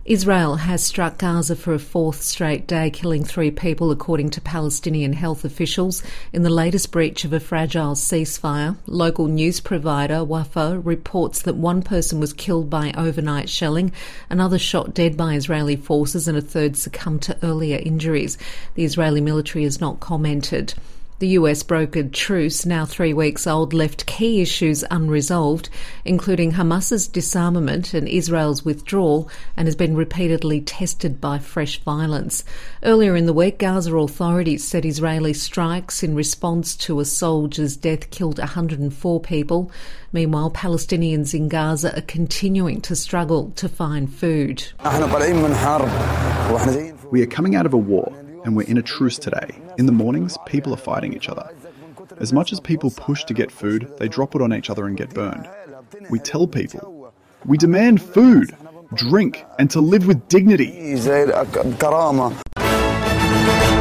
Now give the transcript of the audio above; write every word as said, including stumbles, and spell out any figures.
Israel has struck Gaza for a fourth straight day, killing three people, according to Palestinian health officials, in the latest breach of a fragile ceasefire. Local news provider Wafa reports that one person was killed by overnight shelling, another shot dead by Israeli forces, and a third succumbed to earlier injuries. The Israeli military has not commented. The U S brokered truce, now three weeks old, left key issues unresolved, including Hamas's disarmament and Israel's withdrawal, and has been repeatedly tested by fresh violence. Earlier in the week, Gaza authorities said Israeli strikes in response to a soldier's death killed one hundred four people. Meanwhile, Palestinians in Gaza are continuing to struggle to find food. We are coming out of a war, and we're in a truce today. In the mornings, people are fighting each other. As much as people push to get food, they drop it on each other and get burned. We tell people, we demand food, drink, and to live with dignity.